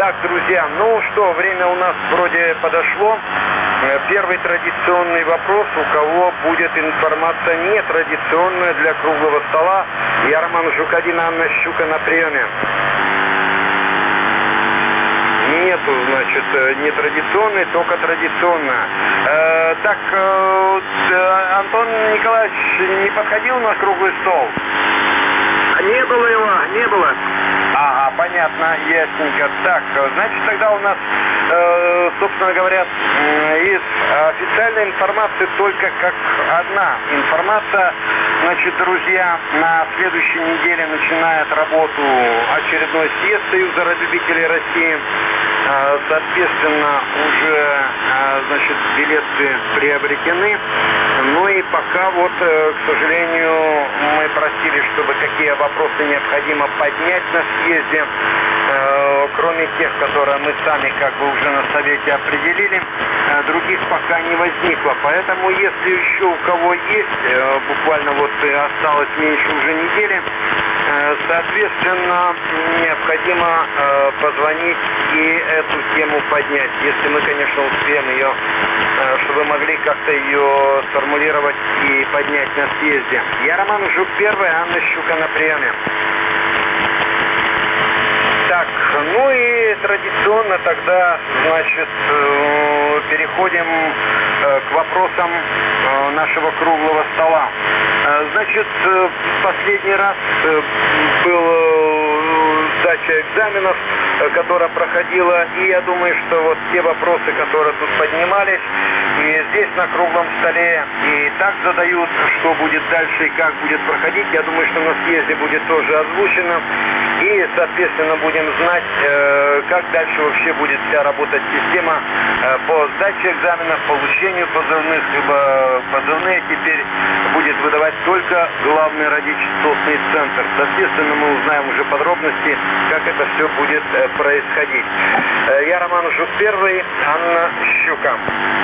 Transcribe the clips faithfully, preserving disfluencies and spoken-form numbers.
Так, друзья, ну что, время у нас вроде подошло. Первый традиционный вопрос: у кого будет информация нетрадиционная для круглого стола? Я Роман Жук-один, Анна Щука на приеме. Нету, значит, нетрадиционной, только традиционная. Э, так, э, Антон Николаевич не подходил на круглый стол? Не было его, не было. Ага, понятно, ясненько. Так, значит, тогда у нас, э, собственно говоря, из официальной информации только как одна информация. Значит, друзья, на следующей неделе начинает работу очередной съезд Союза радиолюбителей России. Э, соответственно, уже, э, значит, билеты приобретены. Ну и пока вот, э, к сожалению, мы просили, чтобы какие вопросы необходимо поднять на съезде, э, кроме тех, которые мы сами как бы уже на совете определили, э, других пока не возникло. Поэтому, если еще у кого есть, э, буквально вот осталось меньше уже недели, э, соответственно, необходимо э, позвонить и эту тему поднять, если мы, конечно, успеем ее, э, чтобы могли как-то ее сформулировать и поднять на съезде. Я Роман Жук первый, Анна Щука на приеме. Так, ну и традиционно тогда, значит, э, переходим э, к вопросам э, нашего круглого стола. Э, значит, э, последний раз э, был э, сдача экзаменов, э, которая проходила, и я думаю, что вот те вопросы, которые тут поднимались, и здесь на круглом столе и так задают, что будет дальше и как будет проходить, я думаю, что на съезде будет тоже озвучено. И, соответственно, будем знать, э, как дальше вообще будет вся работать система э, по сдаче экзаменов, получению позывных, ибо позывные теперь будет выдавать только главный радиочастотный центр. Соответственно, мы узнаем уже подробности, как это все будет э, происходить. Э, я Роман Жук первый, Анна Щука.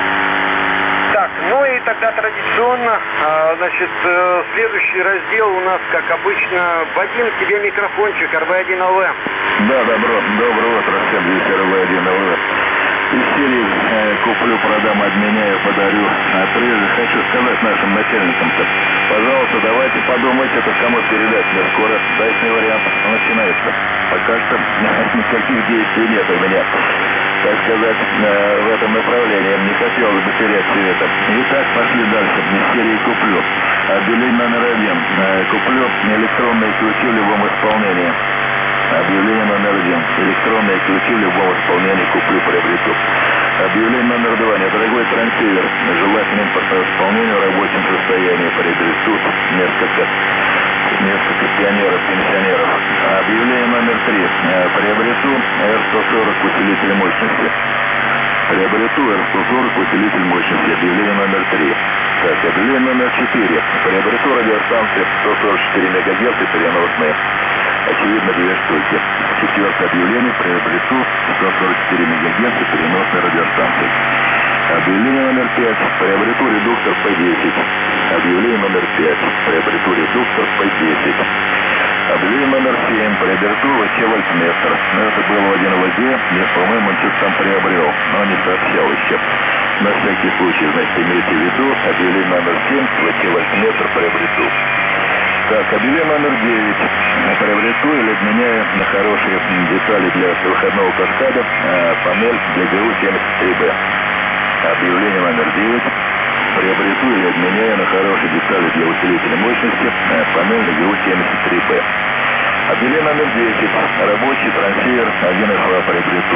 Так, ну и тогда традиционно, а, значит, э, следующий раздел у нас, как обычно, Вадим, тебе микрофончик, эр вэ один эл вэ. Да, добро, доброе утро всем, здесь эр вэ один эл вэ. Из серии э, «Куплю, продам, обменяю, подарю». А прежде хочу сказать нашим начальникам-то, пожалуйста, давайте подумайте, это кому передать. Да скоро дачный вариант начинается. Пока что никаких действий нет у меня, так сказать, в этом направлении. Не хотелось бы терять все это. Итак, пошли дальше. Из серии «Куплю». Объявление номер один. Куплю электронные ключи в любом исполнении. Объявление номер один. Электронные ключи в любом исполнении куплю, приобрету. Объявление номер два. Недорогой трансивер. Желательным по исполнению в рабочем состоянии приобрету несколько, несколько пионеров, пенсионеров. Объявление номер три. Приобрету эр сто сорок усилитель мощности. Приобрету эр сто сорок усилитель мощности. Объявление номер три. Так, объявление номер четыре. Приобрету радиостанции сто сорок четыре мегагерца переносные. Очевидно, две штуки. Четвертое объявление. Приобрету сто сорок четыре мегагерца переносной радиостанции. Объявление номер пять. Приобрету редуктор пэ десять. Объявление номер пять. Приобрету редуктор пэ десять. Объявление номер семь. Приобрету вэ че вольтметр. Но это было в один ВД. Я, по-моему, он что-то там приобрел, но не сообщал еще. На всякий случай, значит, имейте в виду. Объявление номер семь. вэ че вольтметр приобрету. Так, объявление номер девять. Приобрету или обменяю на хорошие детали для выходного каскада а, панель для гэ у семьдесят три бэ. Объявление номер девять. Приобрету или обменяю на хорошие детали для усилителя мощности а, панель для гэ у семьдесят три бэ. Объявление номер десять. Рабочий трансивер один эф а приобрету.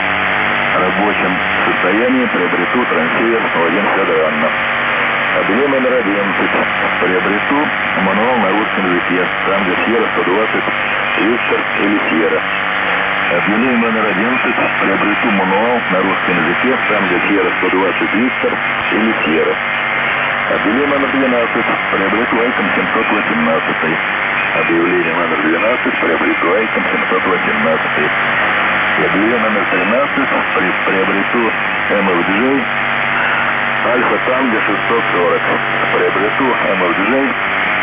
В рабочем состоянии приобрету трансивер один Федоранна. Объявление номер одиннадцать. Приобрету мануал на русском языке. Там, где Сьерра сто двадцать, Виктор или Сьерра. Объявление номер одиннадцать. Приобрету мануал на русском языке. Там, где Сьерра сто двадцать, Виктор или Сьерра. Объявление номер двенадцать. Приобрету Айком семьсот восемнадцать. Объявление номер двенадцать. Приобрету Айком семьсот восемнадцать. Объявление номер тринадцать. Приобрету эм эф джей. Альфа Танго шестьсот сорок. Приобрету эм эф джей.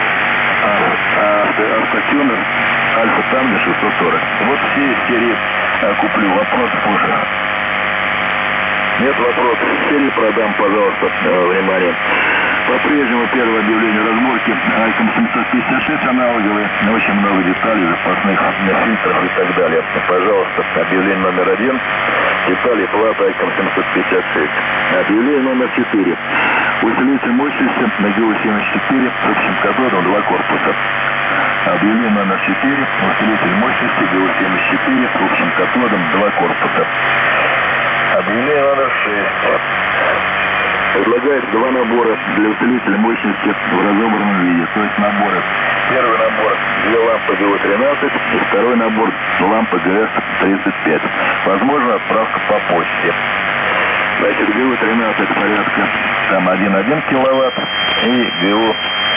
А, а, автотюнер Альфа Танго шестьсот сорок. Вот все из серии куплю. Вопрос позже. Нет вопросов. Серии продам, пожалуйста. Внимание. По-прежнему первое объявление разборки Айком семьсот пятьдесят шесть аналоговые. Очень много деталей, запасных фильтров и так далее. Пожалуйста, объявление номер один. Детали плата Айком семьсот пятьдесят шесть. Объявление номер четыре. Усилитель мощности на ГУ семьдесят четыре с общим катодом два корпуса. Объявление номер четыре. Усилитель мощности ГУ семьдесят четыре с общим катодом два корпуса. Объявление номер шесть. Предлагает два набора для усилителя мощности в разобранном виде. То есть наборы. Первый набор две лампы ГУ тринадцать и второй набор лампы ГС тридцать пять. Возможно отправка по почте. Значит, ГУ тринадцать порядка там один и один киловатт и ГУ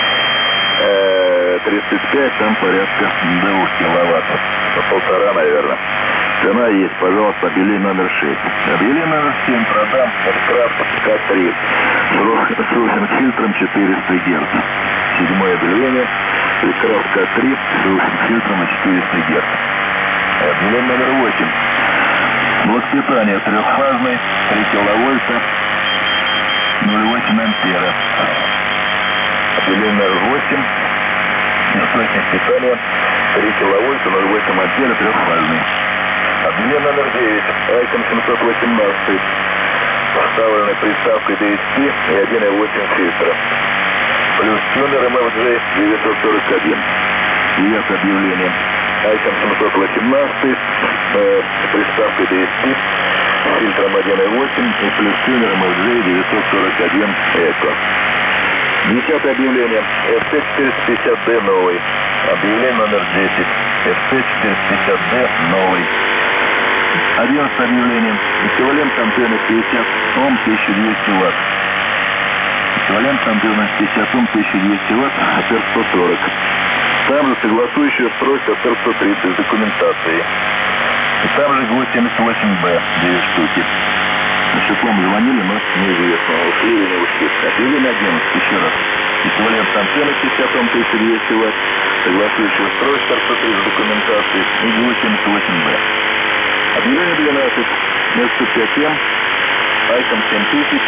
тридцать пять там порядка два киловатта. По полтора, наверное. Цена есть, пожалуйста, объявление номер шесть. Объявление номер семь продам Эдкрафт К три с русским фильтром четыреста герц. Седьмое объявление. Эдкрафт К три с русским фильтром на четыреста герц. Объявление номер восемь. Блок питания трехфазный, три киловольта, ноль целых восемь ампера. Объявление номер восемь. Источник питания три киловольта, ноль целых восемь ампера, трехфазный. Объявление номер девять. Айком семьсот восемнадцать. Поставленной приставкой ди эс пи и один и восемь фильтра. Плюс тюнер эм эф джей девятьсот сорок один. Девятое объявление. Айком семьсот восемнадцать э, с приставкой ди эс пи, фильтром один и восемь и плюс тюнер эм эф джей девятьсот сорок один Эко. Десятое объявление. эф си четыреста пятьдесят ди новый. Объявление номер десять. эф си четыреста пятьдесят ди новый. Одиннадцатое объявление. Эквивалент антенны пятьдесят Ом, тысяча двести ватт. Эквивалент антенны пятьдесят Ом, тысяча двести ватт, АТЭР сто сорок. Там же согласующее устройство АТЭР сто тридцать с документацией. И там же ГУ семьдесят восемь Б, две штуки. Насчет Ом звонили, но неизвестно, ушли или не ушли. Объявление одиннадцать, еще раз. Эквивалент антенны пятьдесят Ом, тысяча двести ватт, согласующее устройство АТЭР сто тридцать с документацией и ГУ семьдесят восемь Б. Объявление двенадцать, место пять М, Айком семь тысяч.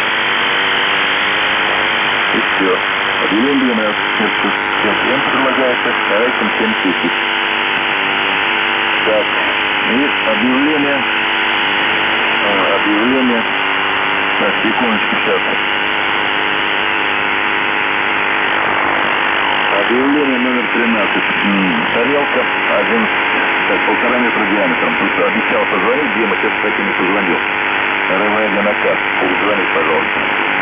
И все. Объявление двенадцать, место пять М предлагается, Айком семь тысяч. Так, и объявление, а, объявление, так, секундочку, сейчас. Объявление номер тринадцать. Тарелка один, так, полтора метра диаметром. Тут обещал позвонить, Дима, сейчас таки не позвонил. РВ наказ. Перезвонить, пожалуйста.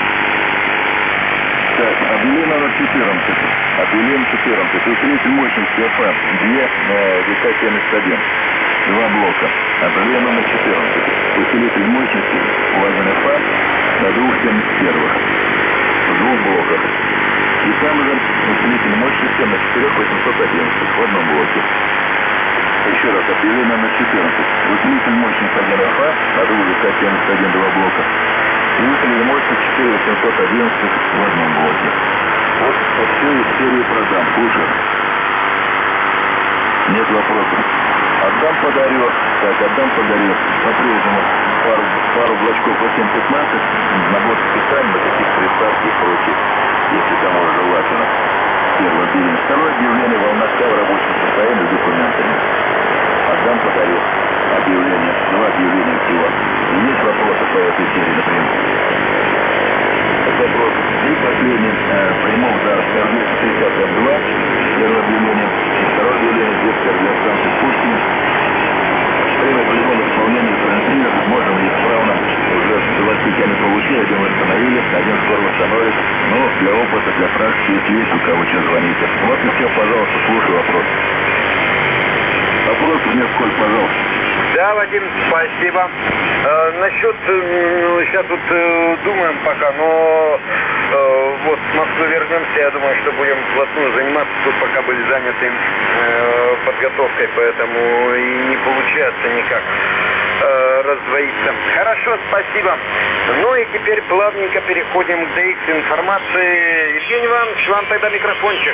Так, объявление номер четырнадцать. Объявление четырнадцать. Усилитель мощности ЭФ две ВК семьдесят один. Два блока. Объявление номер четырнадцать. Усилитель мощности УАЗ ЭФ на двух семьдесят первых. В двух блоках. И там же усилитель мощности на четырех восемьсот одиннадцать в одном блоке. Еще раз, объявление номер четырнадцать. Усилитель мощности один ЭФ на двух ВК семьдесят один, два блока. И усилитель мощности четыре восемьсот одиннадцать в одном блоке. Вот все из серии продам. Слушай. Нет вопросов. Отдам, подарю. Так, отдам, подарю. По-прежнему пару, пару блочков восемь пятнадцать, набор специально, таких приставки и прочее, если кому желательно. Первое объявление. Второе объявление. Волна К в рабочем состоянии с документами. Отдам, подарю. Объявление. Два объявления всего. И есть вопросы по этой серии, например? Вопрос. И последний. Прямой удар эр двести шестьдесят эм два. Первое объявление. И второе объявление. Детская радиостанция Пушкин. Время полигона исполнения трансмиттер. Можем исправно. Уже два статья не получили. Один восстановили. Один скоро восстановит. Но для опыта, для практики, если есть у кого, что звоните. Вот и все, пожалуйста, слушаю вопрос. Вопрос мне сколько, пожалуйста. Да, Вадим, спасибо. Э, насчет, э, сейчас тут э, думаем пока, но э, вот в Москву вернемся, я думаю, что будем вплотную заниматься, тут пока были заняты э, подготовкой, поэтому и не получается никак э, раздвоиться. Хорошо, спасибо. Ну и теперь плавненько переходим к ди икс информации. Евгений Иванович, вам тогда микрофончик.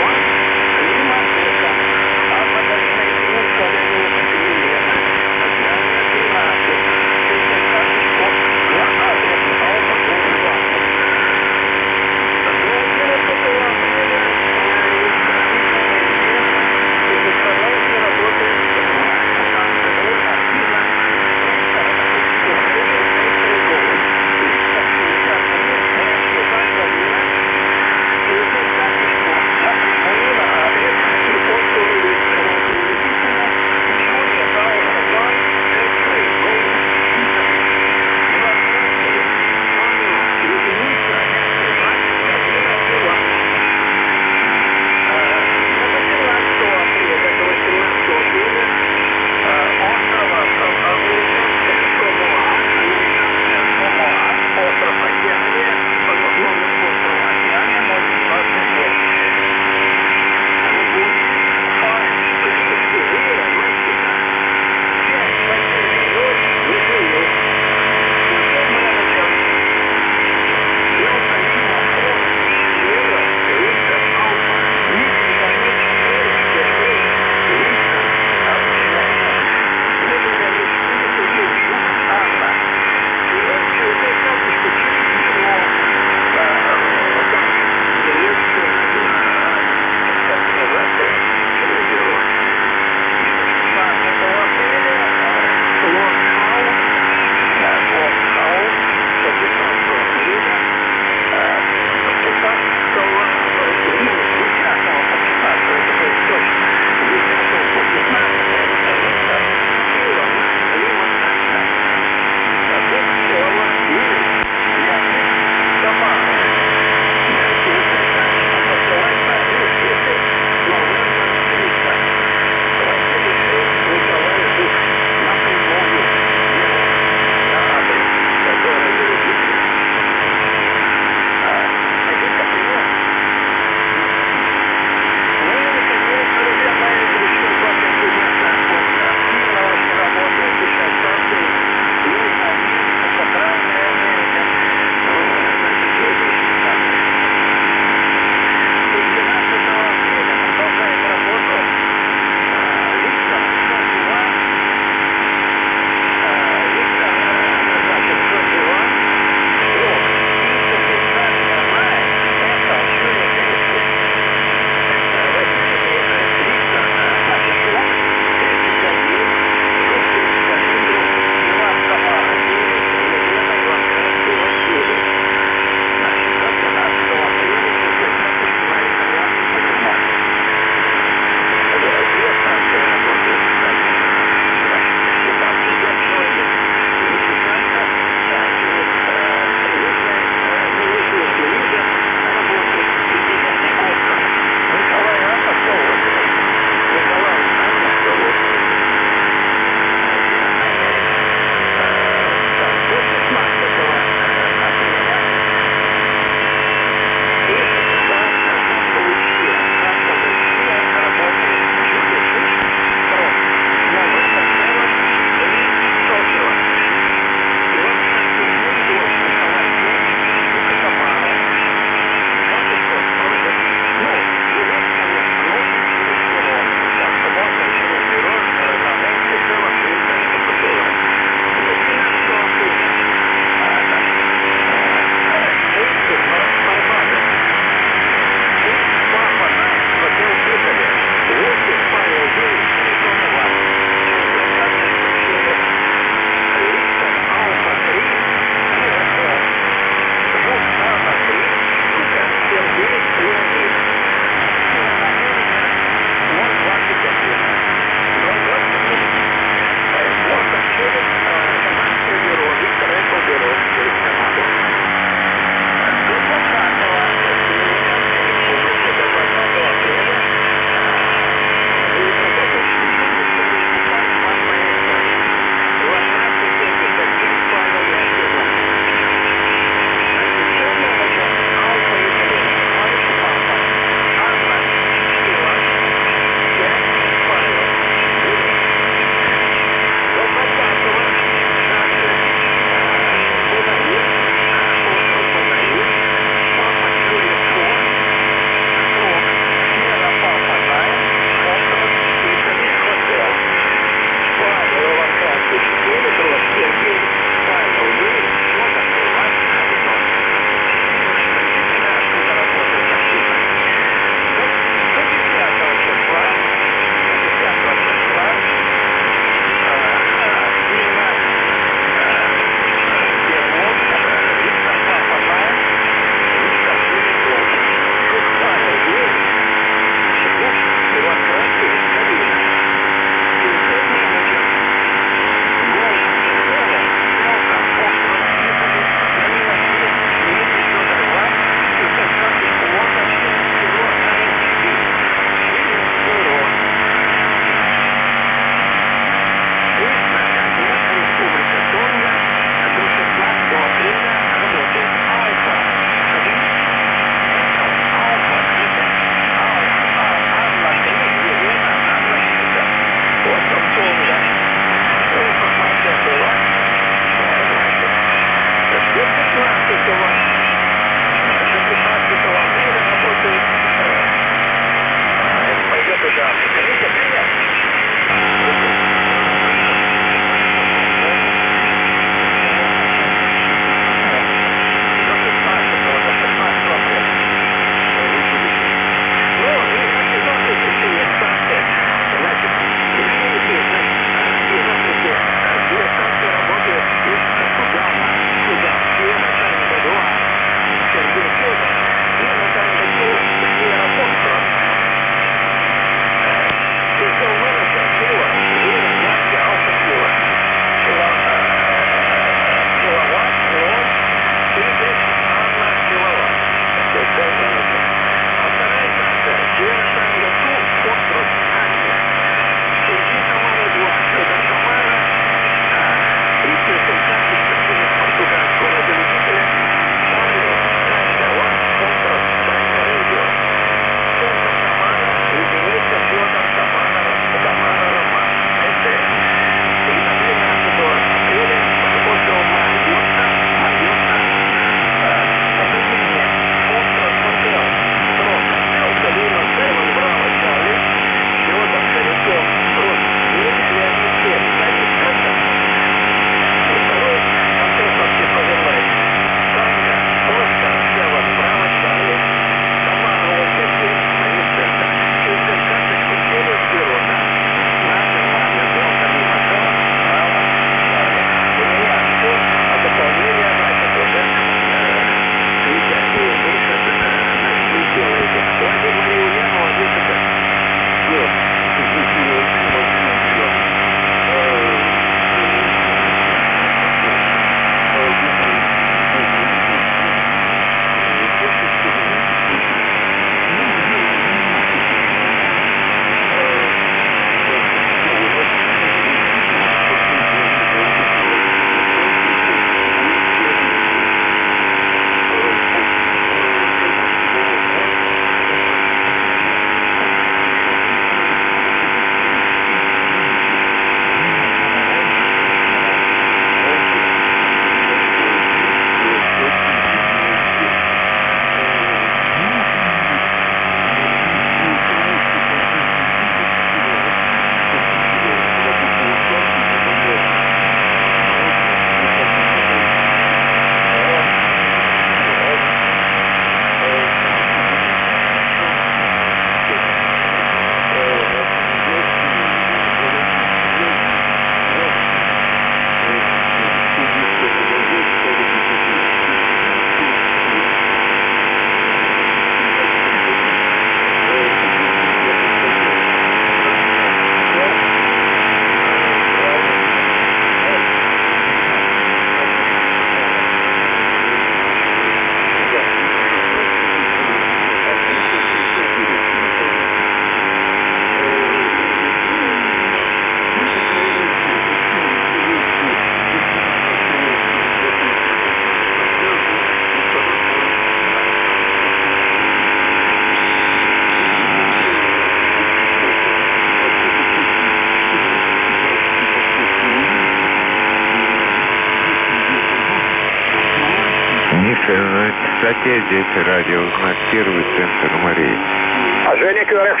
высоте здесь радиознак первый, центр Марии. А Женя Кюрекс.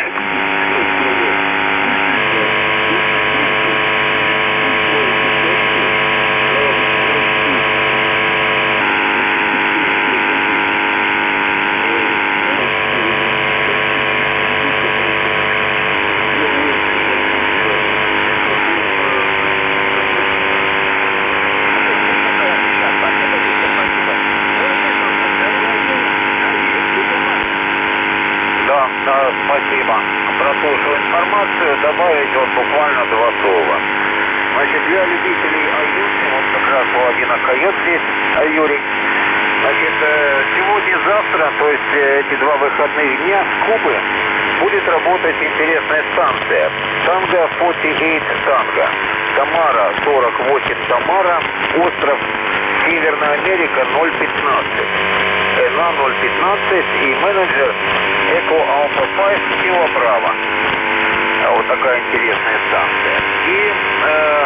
Спасибо. Прослушал информацию, добавить вот буквально два слова. Значит, для любителей Аюты, вот как раз Владимир Койот здесь, Юрий. Значит, сегодня и завтра, то есть эти два выходных дня с Кубы, будет работать интересная станция. Танго сорок восемь Танго. Тамара сорок восемь Тамара. Остров Северная Америка ноль пятнадцать. На ноль пятнадцать и менеджер Эко Алфа пять Кило Браво. Вот такая интересная станция. И э,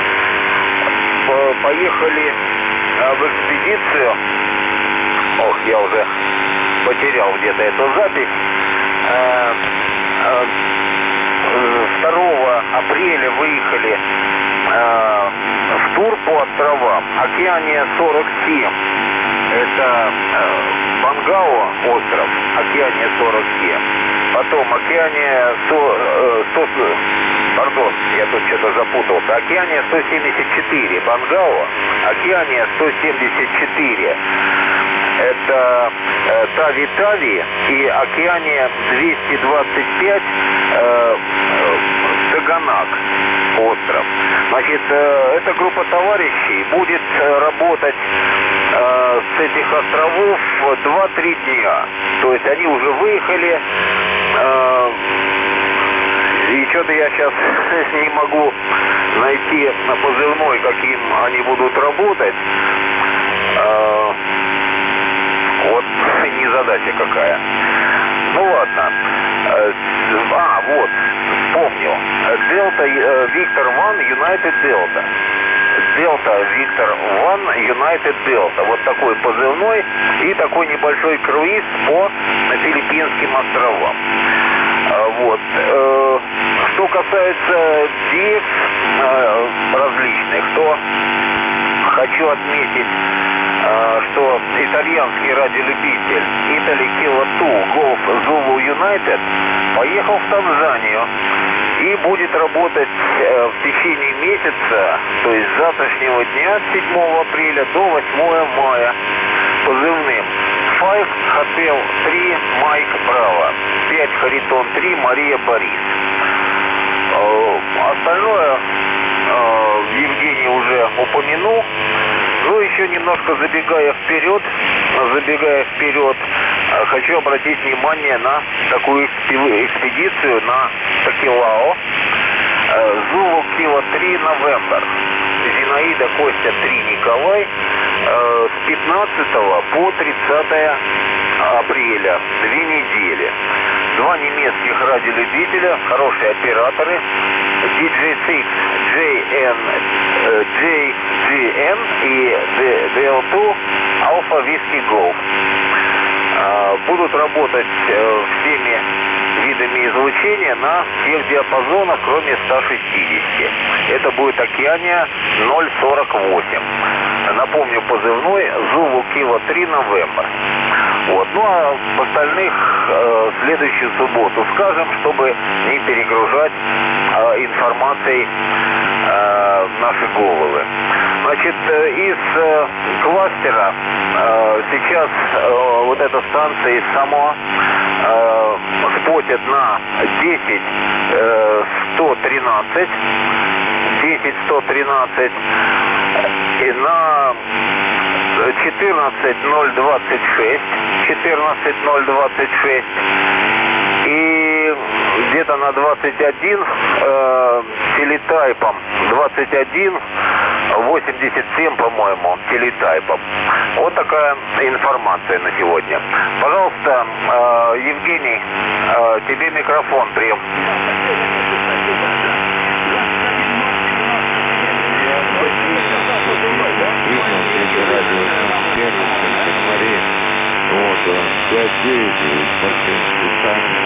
поехали в экспедицию. Ох, я уже потерял где-то эту запись. Э, э, второго апреля выехали э, в тур по островам. Океания сорок семь. Это э, Бангау остров, Океания сорок семь. Потом Океания сто, э, сто, пардон, я тут что-то запутался. Океания сто семьдесят четыре, Бангау, Океания сто семьдесят четыре. Это э, Тави-Тави и Океания двести двадцать пять э, э, Таганак остров. Значит, э, эта группа товарищей будет э, работать э, с этих островов два-три дня. То есть они уже выехали. Э, и что-то я сейчас не могу найти на позывной, каким они будут работать. Э, вот незадача какая. Ну ладно. А, вот, вспомнил. Дельта Виктор Ван Юнайтед Дельта. Дельта Виктор Ван Юнайтед Дельта. Вот такой позывной и такой небольшой круиз по Филиппинским островам. Вот. Что касается диев различных, то хочу отметить, что итальянский радиолюбитель Italy Kilo два Golf Zulu United поехал в Танзанию и будет работать в течение месяца, то есть с завтрашнего дня, с седьмого апреля до восьмого мая, позывным пять Hotel три Майк Браво, пять Харитон три Мария Борис. Остальное Евгений уже упомянул. Ну, еще немножко забегая вперед, забегая вперед, хочу обратить внимание на такую экспедицию на Такелау. Зулу Кило три Новембер. Зинаида Костя три Николай. С пятнадцатого по тридцатое апреля. Две недели. Два немецких радиолюбителя, хорошие операторы. ди джей шесть джей эн, джей джи эн и ди эл два Alpha Whiskey Golf. Будут работать всеми видами излучения на всех диапазонах, кроме ста шестидесяти. Это будет Океания ноль сорок восемь. Напомню, позывной Zulu Kilo три November. Вот. Ну а в остальных э, следующую субботу скажем, чтобы не перегружать э, информацией э, наши головы. Значит, э, из э, кластера э, сейчас э, вот эта станция из Самоа э, спотит на десять сто тринадцать, десять сто тринадцать и на четырнадцать ноль двадцать шесть, четырнадцать ноль двадцать шесть и где-то на двадцать один э, телетайпом, двадцать один восемьдесят семь, по-моему, телетайпом. Вот такая информация на сегодня. Пожалуйста, э, Евгений, э, тебе микрофон, прием. Принял, это радио первый, центр Марии. девять, спортсмены сами,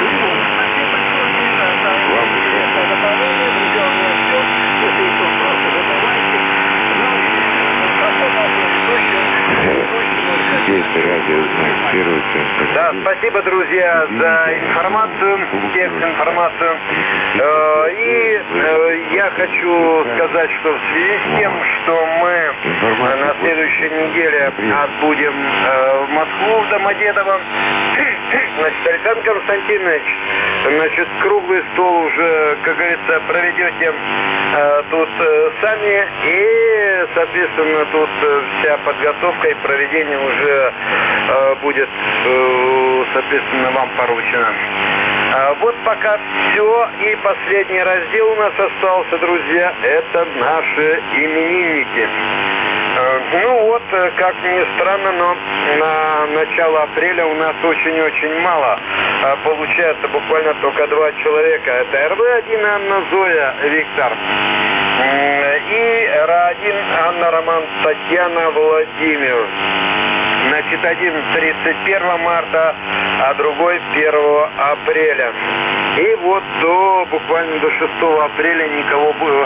здесь радио знак первый центр. Да, спасибо, друзья, за информацию, текст, информацию. Э, и э, я хочу сказать, что в связи с тем, что мы на следующей неделе отбудем э, в Москву, в Домодедово, значит, Александр Константинович, значит, круглый стол уже, как говорится, проведете э, тут э, сами, и, соответственно, тут э, вся подготовка и проведение уже э, будет, э, соответственно, вам поручено. А вот пока все. И последний раздел у нас остался, друзья, это наши именинники. Э, ну вот, э, как ни странно, но на начало апреля у нас очень-очень мало. Э, получается буквально только два человека. Это эр вэ один Анна Зоя Виктор. Э, и эр а один Анна Роман Татьяна Владимир. Значит, один тридцать первого марта, а другой первого апреля. И вот до, буквально до шестого апреля никого было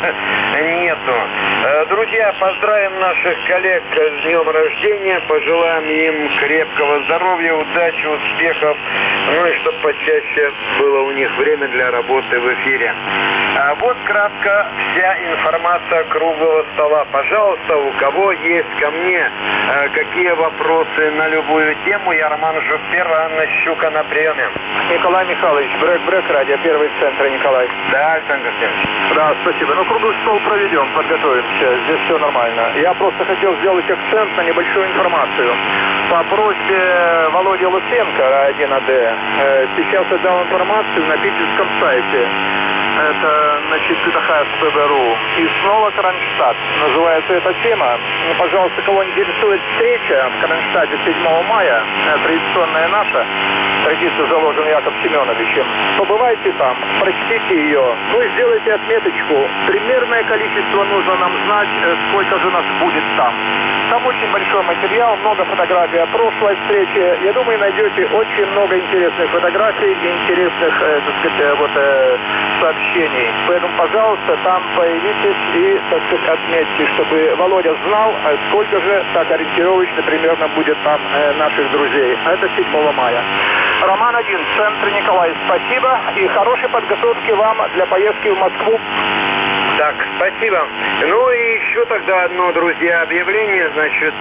нету. Друзья, поздравим наших коллег с днем рождения, пожелаем им крепкого здоровья, удачи, успехов, ну и чтобы почаще было у них время для работы в эфире. А вот кратко вся информация круглого стола. Пожалуйста, у кого есть ко мне какие вопросы на любую тему, я Роман Жуфер, Анна Щука на приеме. Николай Михайлович, брейк-брейк, радио первый центр, Николай. Да, Александр Константинович. Да, спасибо. Ну, круглый стол проведем, подготовимся. Здесь все нормально. Я просто хотел сделать акцент на небольшую информацию. По просьбе Володи Лысенко, один А Д, сейчас я дал информацию на питерском сайте. Это, значит, такая эс пэ бэ ру. И снова Кронштадт. Называется эта тема. Ну, пожалуйста, кого интересует встреча в Кронштадте седьмого мая, традиционная наша, традиция заложена Яков Семеновичем. Побывайте там, прочтите ее, ну и сделайте отметочку. Примерное количество нужно нам знать, сколько же нас будет там. Там очень большой материал, много фотографий о прошлой встрече. Я думаю, найдете очень много интересных фотографий и интересных, э, так сказать, вот, э, сообщений. Поэтому, пожалуйста, там появитесь и, так сказать, отметьте, чтобы Володя знал, сколько же так ориентировочно примерно будет там э, наших друзей. Это седьмого мая. Роман один, центр Николай, спасибо и хорошей подготовки вам для поездки в Москву. Так, спасибо. Ну и еще тогда одно, друзья, объявление, значит,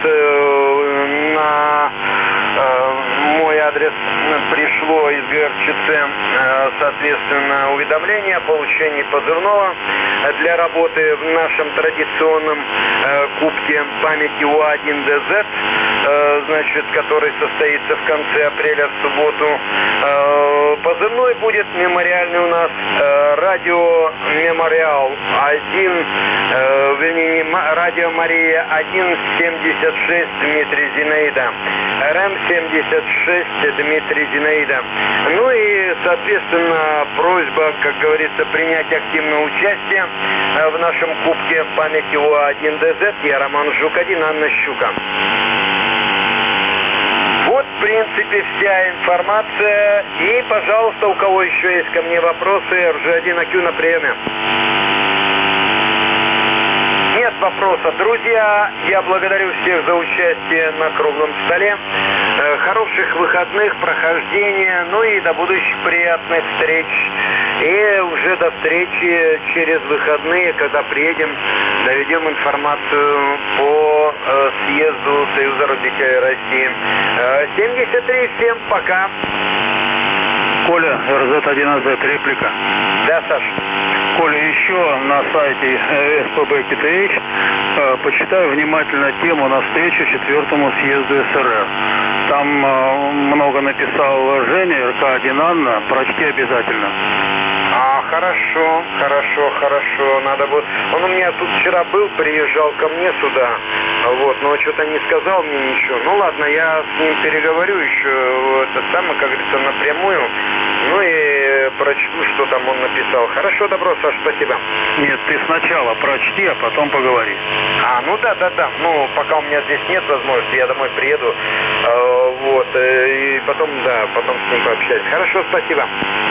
э, на э, мой адрес пришло из гэ эр че цэ, э, соответственно, уведомление о получении позывного для работы в нашем традиционном э, кубке памяти У один дэ зет, э, значит, который состоится в конце апреля в субботу. Э, позывной будет мемориальный у нас э, радио Мемориал один, э, вернее, радио Мария один семьдесят шесть Дмитрий Зинаида, эр эм семьдесят шесть Дмитрий Зинаида. Ну и, соответственно, просьба, как говорится, принять активное участие э, в нашем кубке памяти У один дэ зет. Я Роман Жук один, Анна Щука. Вот, в принципе, вся информация. И, пожалуйста, у кого еще есть ко мне вопросы, эр жэ один а кью на приеме. Нет вопросов. Друзья, я благодарю всех за участие на круглом столе. Э, хороших выходных, прохождения, ну и до будущих приятных встреч. И уже до встречи через выходные, когда приедем, доведем информацию по э, съезду Союза родителей России. Э, семьдесят три, всем пока. Коля, эр зет один а зет, реплика. Да, Саш. Коля, еще на сайте эс пэ бэ ка тэ эйч э, почитай внимательно тему на встречу четвертому съезду эс эр эр. Там э, много написал Женя, эр ка один Анна, прочти обязательно. А, хорошо, хорошо, хорошо. Надо будет. Он у меня тут вчера был, приезжал ко мне сюда. Вот, но что-то не сказал мне ничего. Ну ладно, я с ним переговорю еще, это самое, как говорится, напрямую. Ну и прочту, что там он написал. Хорошо, добро, Саш, спасибо. Нет, ты сначала прочти, а потом поговори. А, ну да, да, да. Ну, пока у меня здесь нет возможности, я домой приеду. Э, Вот, и потом, да, потом с ним пообщаюсь. Хорошо, спасибо.